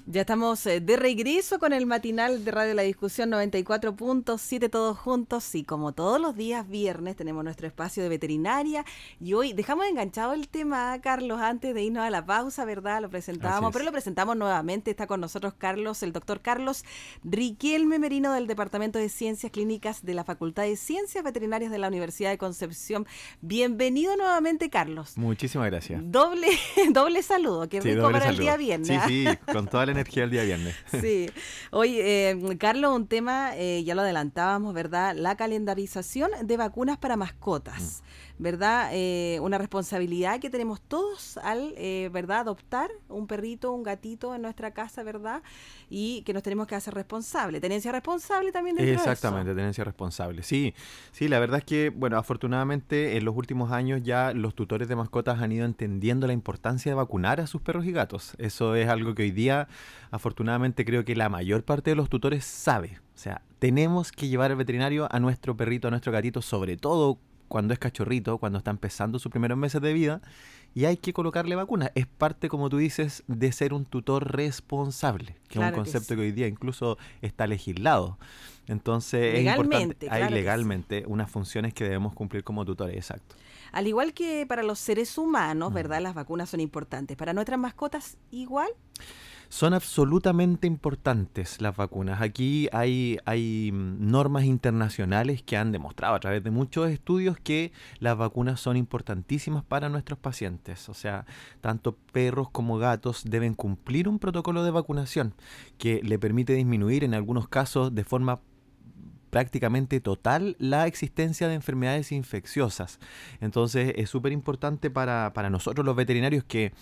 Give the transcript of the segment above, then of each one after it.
Ya estamos de regreso con el matinal de Radio La Discusión 94.7 todos juntos y como todos los días viernes tenemos nuestro espacio de veterinaria y hoy dejamos enganchado el tema, Carlos, antes de irnos a la pausa, ¿verdad? Lo presentábamos, pero lo presentamos nuevamente. Está con nosotros Carlos, el doctor Carlos Riquelme Merino del Departamento de Ciencias Clínicas de la Facultad de Ciencias Veterinarias de la Universidad de Concepción. Bienvenido nuevamente, Carlos. Muchísimas gracias. Doble saludo, qué rico para el día viernes. Sí, con toda la energía del día viernes. Sí. Oye, Carlos, un tema, ya lo adelantábamos, ¿verdad? La calendarización de vacunas para mascotas, ¿verdad? Una responsabilidad que tenemos todos al, ¿verdad? Adoptar un perrito, un gatito en nuestra casa, ¿verdad? Y que nos tenemos que hacer responsable. Tenencia responsable también dentro de eso. Exactamente, tenencia responsable. Sí, la verdad es que, bueno, afortunadamente en los últimos años ya los tutores de mascotas han ido entendiendo la importancia de vacunar a sus perros y gatos. Eso es algo que hoy día, afortunadamente, creo que la mayor parte de los tutores sabe. O sea, tenemos que llevar al veterinario a nuestro perrito, a nuestro gatito, sobre todo cuando es cachorrito, cuando está empezando sus primeros meses de vida, y hay que colocarle vacunas. Es parte, como tú dices, de ser un tutor responsable, que es un concepto que hoy día incluso está legislado. Entonces es importante, hay legalmente unas funciones que debemos cumplir como tutores, exacto. Al igual que para los seres humanos, ¿verdad? Las vacunas son importantes. ¿Para nuestras mascotas igual? Son absolutamente importantes las vacunas. Aquí hay normas internacionales que han demostrado a través de muchos estudios que las vacunas son importantísimas para nuestros pacientes. O sea, tanto perros como gatos deben cumplir un protocolo de vacunación que le permite disminuir en algunos casos de forma prácticamente total la existencia de enfermedades infecciosas. Entonces es súper importante para nosotros los veterinarios que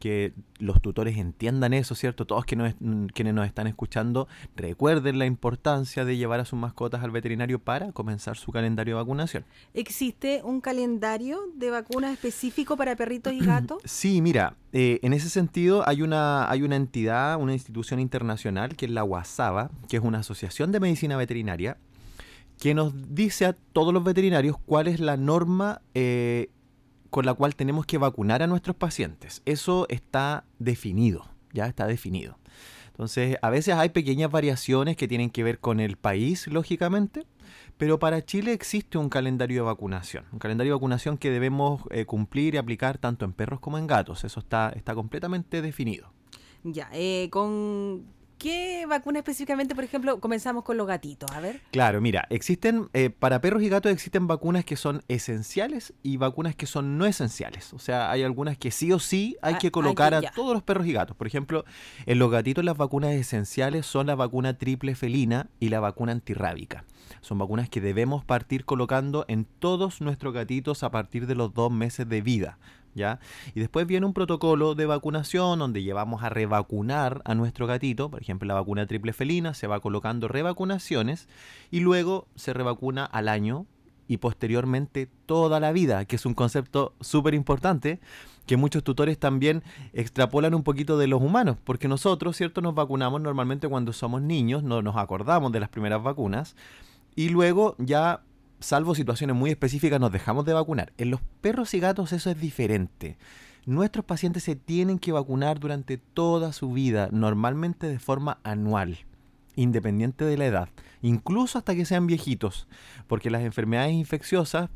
los tutores entiendan eso, ¿cierto? Todos quienes nos están escuchando recuerden la importancia de llevar a sus mascotas al veterinario para comenzar su calendario de vacunación. ¿Existe un calendario de vacunas específico para perritos y gatos? Sí, mira, en ese sentido hay una entidad, una institución internacional que es la WASAVA, que es una asociación de medicina veterinaria, que nos dice a todos los veterinarios cuál es la norma con la cual tenemos que vacunar a nuestros pacientes. Eso está definido, ya está definido. Entonces, a veces hay pequeñas variaciones que tienen que ver con el país, lógicamente, pero para Chile existe un calendario de vacunación. Un calendario de vacunación que debemos cumplir y aplicar tanto en perros como en gatos. Eso está completamente definido. Ya, ¿con qué vacuna específicamente, por ejemplo, comenzamos con los gatitos? A ver. Claro, mira, existen, para perros y gatos existen vacunas que son esenciales y vacunas que son no esenciales. O sea, hay algunas que sí o sí hay que colocar a todos los perros y gatos. Por ejemplo, en los gatitos las vacunas esenciales son la vacuna triple felina y la vacuna antirrábica. Son vacunas que debemos partir colocando en todos nuestros gatitos a partir de los 2 meses de vida, ¿ya? Y después viene un protocolo de vacunación donde llevamos a revacunar a nuestro gatito. Por ejemplo, la vacuna triple felina se va colocando revacunaciones y luego se revacuna al año y posteriormente toda la vida, que es un concepto súper importante que muchos tutores también extrapolan un poquito de los humanos, porque nosotros, ¿cierto?, nos vacunamos normalmente cuando somos niños, no nos acordamos de las primeras vacunas y luego ya, salvo situaciones muy específicas, nos dejamos de vacunar. En los perros y gatos eso es diferente. Nuestros pacientes se tienen que vacunar durante toda su vida, normalmente de forma anual, independiente de la edad, incluso hasta que sean viejitos, porque las enfermedades infecciosas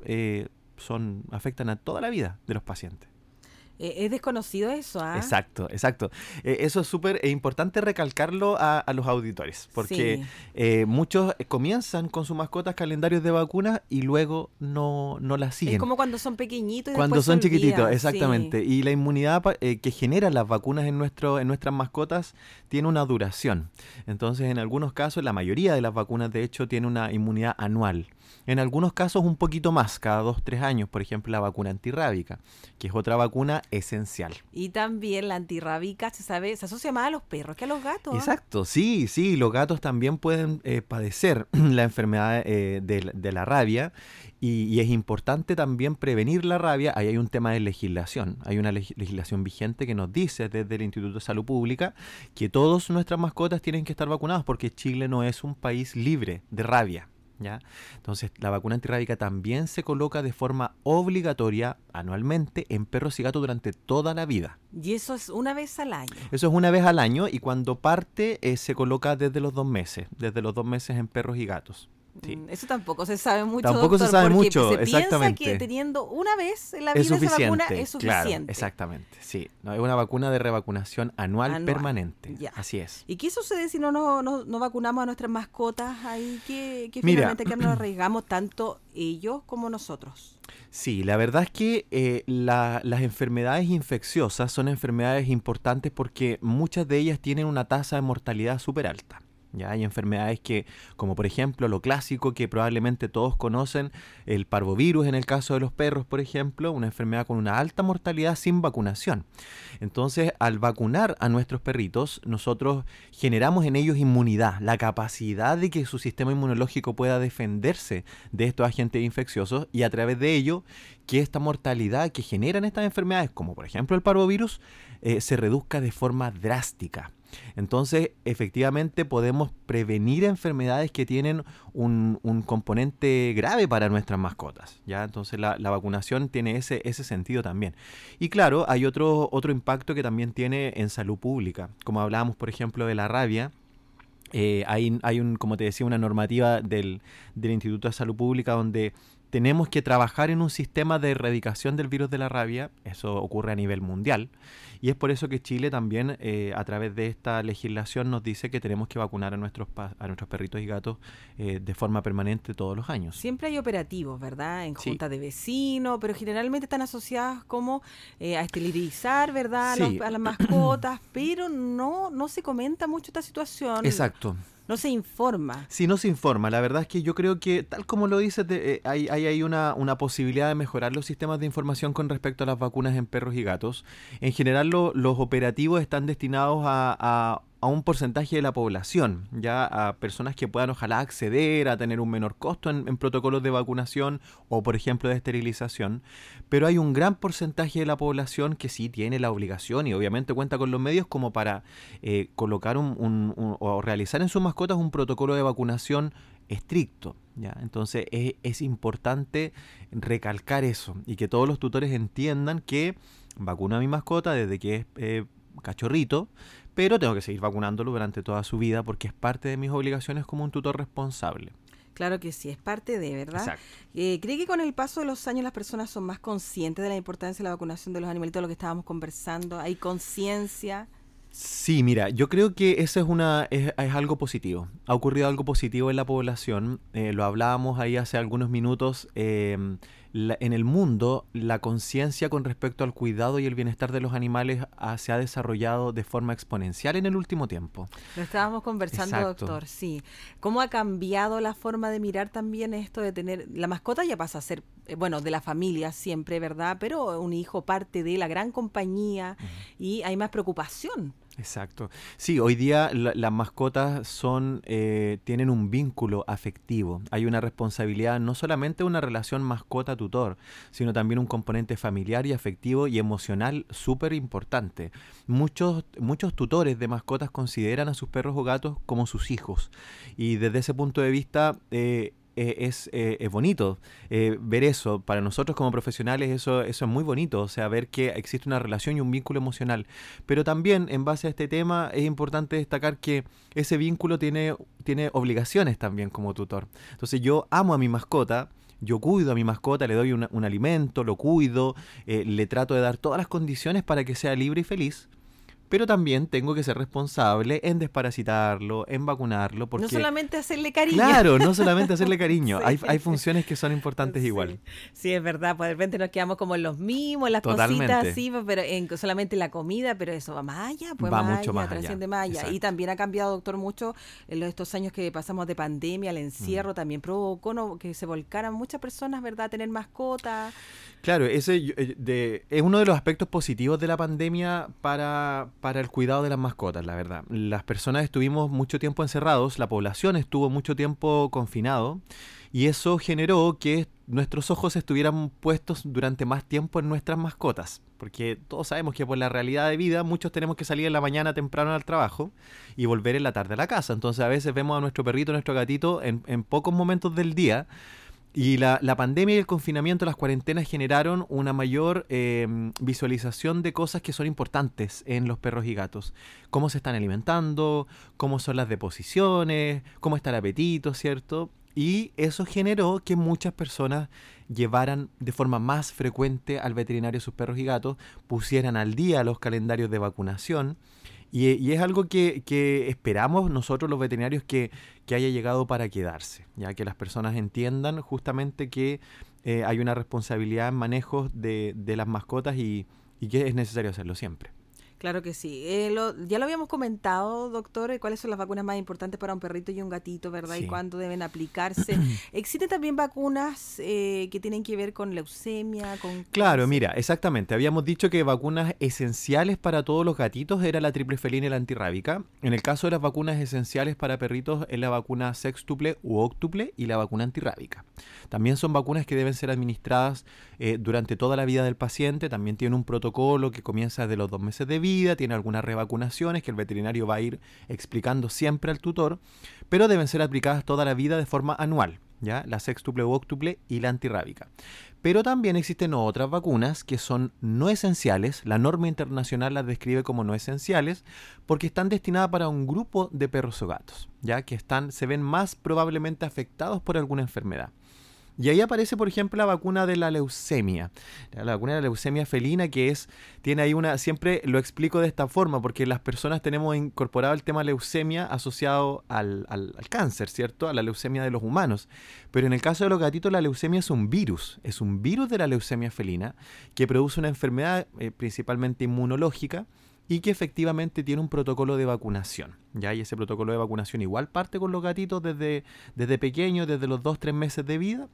afectan a toda la vida de los pacientes. Es desconocido eso, ¿ah? Exacto. Eso es súper importante recalcarlo a los auditores, porque muchos comienzan con sus mascotas calendarios de vacunas y luego no las siguen. Es como cuando son pequeñitos y cuando después son se olvidan. Chiquititos, exactamente. Sí. Y la inmunidad que generan las vacunas en nuestras mascotas tiene una duración. Entonces, en algunos casos, la mayoría de las vacunas, de hecho, tiene una inmunidad anual. En algunos casos un poquito más, cada 2-3 años, por ejemplo la vacuna antirrábica, que es otra vacuna esencial. Y también la antirrábica se asocia más a los perros que a los gatos. Exacto, sí, los gatos también pueden padecer la enfermedad de la rabia y es importante también prevenir la rabia. Ahí hay un tema de legislación, hay una legislación vigente que nos dice desde el Instituto de Salud Pública que todas nuestras mascotas tienen que estar vacunadas porque Chile no es un país libre de rabia. ¿ya? Entonces, la vacuna antirrábica también se coloca de forma obligatoria anualmente en perros y gatos durante toda la vida. Y eso es una vez al año. Eso es una vez al año y cuando parte se coloca desde los 2 meses en perros y gatos. Sí. Eso tampoco se sabe mucho, tampoco doctor, se sabe porque mucho, se exactamente. piensa que teniendo una vez en la vida esa vacuna es suficiente. Claro, exactamente, sí. No, es una vacuna de revacunación anual. Permanente, ya. Así es. ¿Y qué sucede si no vacunamos a nuestras mascotas? Ahí que finalmente que nos arriesgamos tanto ellos como nosotros. Sí, la verdad es que las enfermedades infecciosas son enfermedades importantes porque muchas de ellas tienen una tasa de mortalidad súper alta. Ya hay enfermedades que, como por ejemplo lo clásico que probablemente todos conocen, el parvovirus en el caso de los perros, por ejemplo, una enfermedad con una alta mortalidad sin vacunación. Entonces, al vacunar a nuestros perritos, nosotros generamos en ellos inmunidad, la capacidad de que su sistema inmunológico pueda defenderse de estos agentes infecciosos y a través de ello que esta mortalidad que generan estas enfermedades, como por ejemplo el parvovirus, se reduzca de forma drástica. Entonces, efectivamente, podemos prevenir enfermedades que tienen un componente grave para nuestras mascotas, ¿ya? Entonces, la vacunación tiene ese sentido también. Y claro, hay otro impacto que también tiene en salud pública. Como hablábamos, por ejemplo, de la rabia, hay como te decía, una normativa del Instituto de Salud Pública donde tenemos que trabajar en un sistema de erradicación del virus de la rabia. Eso ocurre a nivel mundial. Y es por eso que Chile también, a través de esta legislación, nos dice que tenemos que vacunar a nuestros perritos y gatos de forma permanente todos los años. Siempre hay operativos, ¿verdad? En juntas de vecinos, pero generalmente están asociadas como a esterilizar, ¿verdad? Sí. A las mascotas, pero no se comenta mucho esta situación. Exacto. No se informa. Sí, no se informa. La verdad es que yo creo que, tal como lo dices, hay una posibilidad de mejorar los sistemas de información con respecto a las vacunas en perros y gatos. En general, los operativos están destinados a un porcentaje de la población, ya a personas que puedan ojalá acceder a tener un menor costo en protocolos de vacunación o, por ejemplo, de esterilización. Pero hay un gran porcentaje de la población que sí tiene la obligación y obviamente cuenta con los medios como para colocar o realizar en sus mascotas un protocolo de vacunación estricto, ¿ya? Entonces es importante recalcar eso y que todos los tutores entiendan que vacuno a mi mascota desde que es cachorrito, pero tengo que seguir vacunándolo durante toda su vida porque es parte de mis obligaciones como un tutor responsable. Claro que sí, es parte de, ¿verdad? Exacto. ¿Cree que con el paso de los años las personas son más conscientes de la importancia de la vacunación de los animalitos, lo que estábamos conversando? ¿Hay conciencia? Sí, mira, yo creo que eso es algo positivo. Ha ocurrido algo positivo en la población. Lo hablábamos ahí hace algunos minutos. En el mundo, la conciencia con respecto al cuidado y el bienestar de los animales se ha desarrollado de forma exponencial en el último tiempo. Lo estábamos conversando, Exacto. Doctor, sí. ¿Cómo ha cambiado la forma de mirar también esto de tener... La mascota ya pasa a ser, de la familia siempre, ¿verdad? Pero un hijo parte de la gran compañía y hay más preocupación. Exacto. Sí, hoy día las mascotas tienen un vínculo afectivo. Hay una responsabilidad, no solamente una relación mascota-tutor, sino también un componente familiar y afectivo y emocional súper importante. Muchos tutores de mascotas consideran a sus perros o gatos como sus hijos. Y desde ese punto de vista... es bonito ver eso. Para nosotros como profesionales eso es muy bonito, o sea, ver que existe una relación y un vínculo emocional. Pero también en base a este tema es importante destacar que ese vínculo tiene obligaciones también como tutor. Entonces yo amo a mi mascota, yo cuido a mi mascota, le doy un alimento, lo cuido, le trato de dar todas las condiciones para que sea libre y feliz. Pero también tengo que ser responsable en desparasitarlo, en vacunarlo. Porque, no solamente hacerle cariño. Claro, no solamente hacerle cariño. Sí. Hay funciones que son importantes igual. Sí, es verdad. Pues de repente nos quedamos como en los mimos, las Totalmente. Cositas así, pero solamente la comida, pero eso va más allá. Pues va más mucho allá, más allá. trasciende más allá. Y también ha cambiado, doctor, mucho en estos años que pasamos de pandemia, el encierro también provocó que se volcaran muchas personas, ¿verdad?, a tener mascotas. Claro, es uno de los aspectos positivos de la pandemia para el cuidado de las mascotas, la verdad. Las personas estuvimos mucho tiempo encerrados, la población estuvo mucho tiempo confinado y eso generó que nuestros ojos estuvieran puestos durante más tiempo en nuestras mascotas. Porque todos sabemos que por la realidad de vida muchos tenemos que salir en la mañana temprano al trabajo y volver en la tarde a la casa. Entonces a veces vemos a nuestro perrito, nuestro gatito en pocos momentos del día. Y la pandemia y el confinamiento, las cuarentenas generaron una mayor visualización de cosas que son importantes en los perros y gatos. Cómo se están alimentando, cómo son las deposiciones, cómo está el apetito, ¿cierto? Y eso generó que muchas personas llevaran de forma más frecuente al veterinario sus perros y gatos, pusieran al día los calendarios de vacunación. Y es algo que esperamos nosotros los veterinarios que haya llegado para quedarse, ya que las personas entiendan justamente que hay una responsabilidad en manejos de las mascotas y que es necesario hacerlo siempre. Claro que sí. Ya lo habíamos comentado, doctor, cuáles son las vacunas más importantes para un perrito y un gatito, ¿verdad? Sí. Y cuándo deben aplicarse. ¿Existen también vacunas que tienen que ver con leucemia? Claro, mira, exactamente. Habíamos dicho que vacunas esenciales para todos los gatitos era la triple felina y la antirrábica. En el caso de las vacunas esenciales para perritos es la vacuna sextuple u óctuple y la vacuna antirrábica. También son vacunas que deben ser administradas durante toda la vida del paciente. También tiene un protocolo que comienza desde los 2 meses de vida. Tiene algunas revacunaciones que el veterinario va a ir explicando siempre al tutor, pero deben ser aplicadas toda la vida de forma anual, ¿ya? La sextuple u óctuple y la antirrábica. Pero también existen otras vacunas que son no esenciales. La norma internacional las describe como no esenciales porque están destinadas para un grupo de perros o gatos, ¿ya? Que se ven más probablemente afectados por alguna enfermedad. Y ahí aparece, por ejemplo, la vacuna de la leucemia. La vacuna de la leucemia felina tiene ahí siempre lo explico de esta forma, porque las personas tenemos incorporado el tema leucemia asociado al cáncer, ¿cierto? A la leucemia de los humanos. Pero en el caso de los gatitos, la leucemia es un virus de la leucemia felina que produce una enfermedad principalmente inmunológica y que efectivamente tiene un protocolo de vacunación. ¿Ya? Y ese protocolo de vacunación igual parte con los gatitos desde pequeños, desde los 2-3 meses de vida.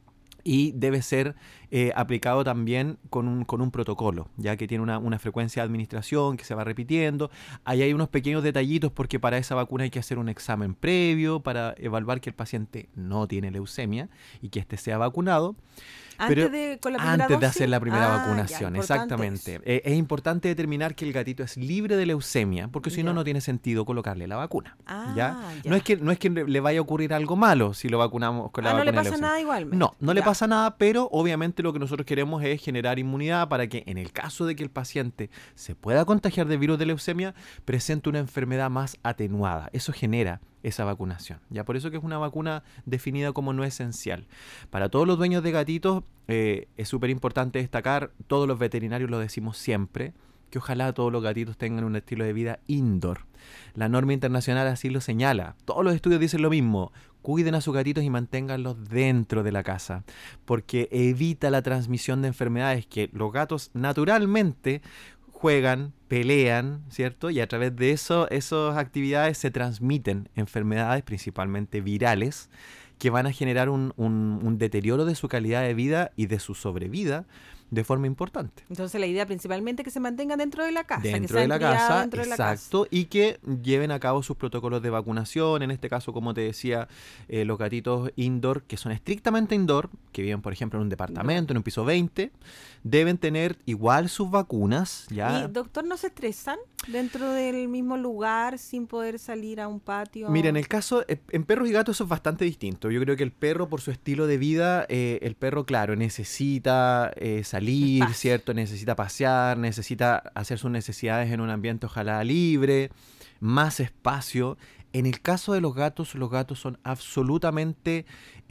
Y debe ser aplicado también con un protocolo, ya que tiene una frecuencia de administración que se va repitiendo. Ahí hay unos pequeños detallitos porque para esa vacuna hay que hacer un examen previo para evaluar que el paciente no tiene leucemia y que éste sea vacunado. Antes de hacer la primera vacunación, ya, exactamente. Es importante determinar que el gatito es libre de leucemia, porque si no tiene sentido colocarle la vacuna. ¿Ya? No es que le vaya a ocurrir algo malo si lo vacunamos con la vacuna de leucemia. No le pasa nada igual. No le pasa nada, pero obviamente lo que nosotros queremos es generar inmunidad para que en el caso de que el paciente se pueda contagiar de virus de leucemia, presente una enfermedad más atenuada. Eso genera esa vacunación. Ya por eso que es una vacuna definida como no esencial. Para todos los dueños de gatitos es súper importante destacar, todos los veterinarios lo decimos siempre, que ojalá todos los gatitos tengan un estilo de vida indoor. La norma internacional así lo señala. Todos los estudios dicen lo mismo. Cuiden a sus gatitos y manténganlos dentro de la casa, porque evita la transmisión de enfermedades que los gatos naturalmente juegan, pelean, ¿cierto? Y a través de esas actividades se transmiten enfermedades, principalmente virales, que van a generar un deterioro de su calidad de vida y de su sobrevida de forma importante. Entonces la idea principalmente es que se mantengan dentro de la casa. Dentro de la casa, exacto, y que lleven a cabo sus protocolos de vacunación, en este caso, como te decía, los gatitos indoor, que son estrictamente indoor, que viven, por ejemplo, en un departamento, en un piso 20, deben tener igual sus vacunas. ¿Ya? ¿Y, doctor, no se estresan dentro del mismo lugar sin poder salir a un patio? Mira, en el caso, en perros y gatos eso es bastante distinto. Yo creo que el perro, por su estilo de vida, el perro, claro, necesita salir, ¿cierto? Necesita pasear, necesita hacer sus necesidades en un ambiente ojalá libre, más espacio. En el caso de los gatos son absolutamente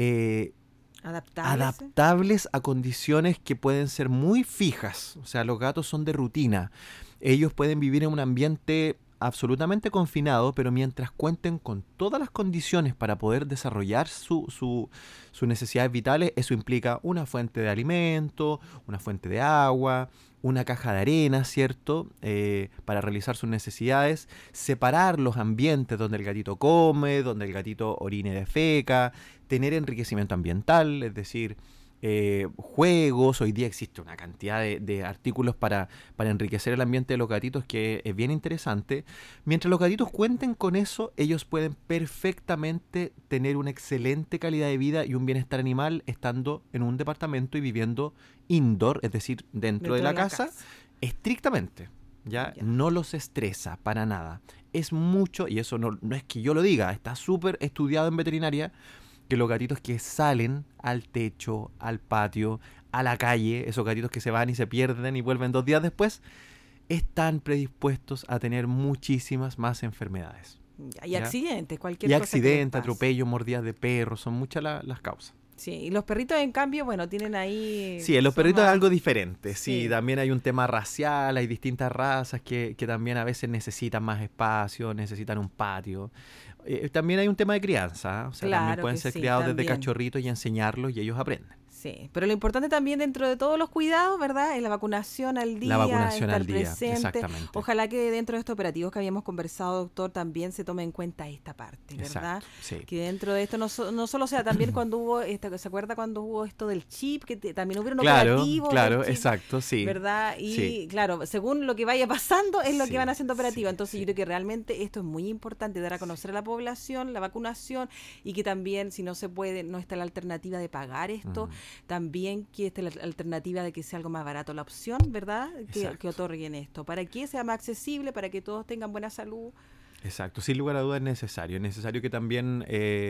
adaptables a condiciones que pueden ser muy fijas. O sea, los gatos son de rutina. Ellos pueden vivir en un ambiente absolutamente confinado, pero mientras cuenten con todas las condiciones para poder desarrollar sus necesidades vitales, eso implica una fuente de alimento, una fuente de agua, una caja de arena, ¿cierto? Para realizar sus necesidades, separar los ambientes donde el gatito come, donde el gatito orine y defeca, tener enriquecimiento ambiental, es decir, juegos. Hoy día existe una cantidad de artículos para enriquecer el ambiente de los gatitos que es bien interesante. Mientras los gatitos cuenten con eso, ellos pueden perfectamente tener una excelente calidad de vida y un bienestar animal estando en un departamento y viviendo indoor, es decir, dentro de la casa, estrictamente. ¿Ya? No los estresa para nada. Es mucho, y eso no es que yo lo diga, está súper estudiado en veterinaria, que los gatitos que salen al techo, al patio, a la calle, esos gatitos que se van y se pierden y vuelven 2 días después, están predispuestos a tener muchísimas más enfermedades. Y accidentes, cualquier cosa. Y accidentes, atropellos, mordidas de perros, son muchas las causas. Sí, y los perritos, en cambio, bueno, tienen ahí... Sí, en los perritos es algo diferente. Sí, también hay un tema racial, hay distintas razas que también a veces necesitan más espacio, necesitan un patio. También hay un tema de crianza, o sea, también pueden ser criados desde cachorritos y enseñarlos y ellos aprenden. Sí, pero lo importante también dentro de todos los cuidados, ¿verdad? Es la vacunación al día, estar presente. Exactamente. Ojalá que dentro de estos operativos que habíamos conversado, doctor, también se tome en cuenta esta parte, ¿verdad? Exacto, sí. Que dentro de esto no solo sea también cuando hubo, ¿se acuerda cuando hubo esto del chip? Que también hubo un operativo. Claro, chip, exacto, sí. ¿Verdad? Y claro, según lo que vaya pasando es lo que van haciendo operativos. Entonces yo creo que realmente esto es muy importante, dar a conocer a la población la vacunación y que también, si no se puede, no está la alternativa de pagar esto, también que esté la alternativa de que sea algo más barato la opción, ¿verdad? Que otorguen esto, para que sea más accesible, para que todos tengan buena salud. Exacto, sin lugar a dudas es necesario que también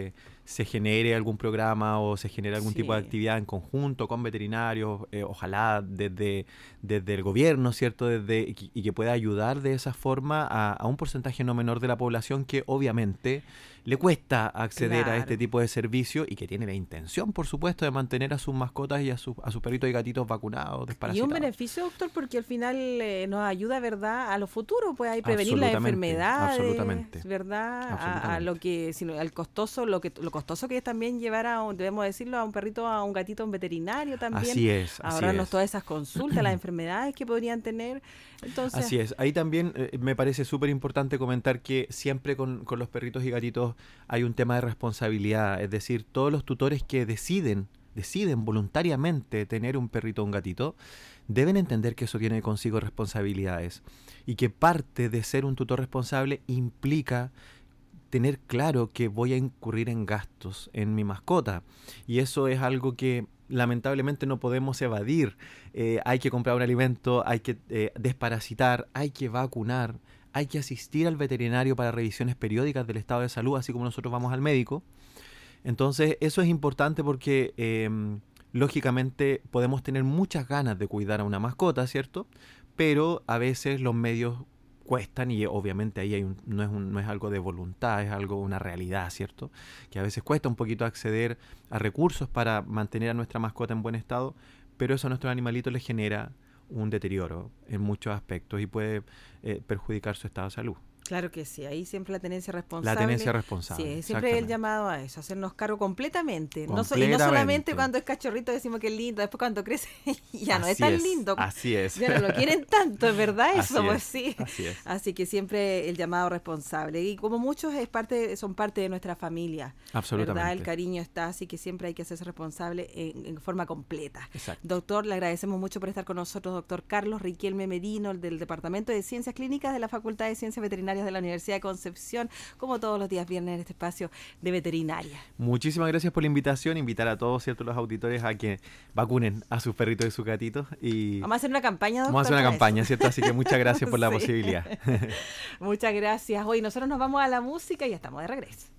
se genere algún programa o se genere algún tipo de actividad en conjunto con veterinarios, ojalá desde el gobierno, ¿cierto? Y que pueda ayudar de esa forma a un porcentaje no menor de la población que obviamente le cuesta acceder a este tipo de servicio y que tiene la intención, por supuesto, de mantener a sus mascotas y a sus perritos y gatitos vacunados, desparasitados. Y un beneficio, doctor, porque al final nos ayuda, ¿verdad?, a lo futuro, pues, a prevenir las enfermedades, ¿verdad? A lo que, sino al costoso, lo costoso que es también llevar debemos decirlo, a un perrito, a un gatito, a un veterinario también. Así es. Ahorrarnos todas esas consultas, las enfermedades que podrían tener. Entonces, así es. Ahí también me parece súper importante comentar que siempre con los perritos y gatitos hay un tema de responsabilidad, es decir, todos los tutores que deciden voluntariamente tener un perrito o un gatito, deben entender que eso tiene consigo responsabilidades y que parte de ser un tutor responsable implica tener claro que voy a incurrir en gastos en mi mascota, y eso es algo que lamentablemente no podemos evadir. Hay que comprar un alimento, hay que desparasitar, hay que vacunar, hay que asistir al veterinario para revisiones periódicas del estado de salud, así como nosotros vamos al médico. Entonces, eso es importante porque, lógicamente, podemos tener muchas ganas de cuidar a una mascota, ¿cierto? Pero a veces los medios cuestan y obviamente ahí no es algo de voluntad, es una realidad, ¿cierto? Que a veces cuesta un poquito acceder a recursos para mantener a nuestra mascota en buen estado, pero eso a nuestros animalitos les genera un deterioro en muchos aspectos y puede perjudicar su estado de salud. Claro que sí, ahí siempre la tenencia responsable. La tenencia responsable. Sí, siempre el llamado a eso, hacernos cargo completamente. Y no solamente cuando es cachorrito decimos que es lindo, después cuando crece ya no es tan lindo. Así es. Ya no lo quieren tanto, ¿es verdad eso? Así pues es, sí. Así es. Así que siempre el llamado responsable. Y como muchos son parte de nuestra familia. Absolutamente. ¿Verdad? El cariño está, así que siempre hay que hacerse responsable en forma completa. Exacto. Doctor, le agradecemos mucho por estar con nosotros, doctor Carlos Riquelme Merino, del Departamento de Ciencias Clínicas de la Facultad de Ciencias Veterinarias de la Universidad de Concepción, como todos los días viernes en este espacio de veterinaria. Muchísimas gracias por la invitación, invitar a todos, ¿cierto?, los auditores a que vacunen a sus perritos y sus gatitos. Y vamos a hacer una campaña, doctor. Vamos a hacer una campaña, ¿cierto? Así que muchas gracias por la posibilidad. Muchas gracias. Hoy nosotros nos vamos a la música y ya estamos de regreso.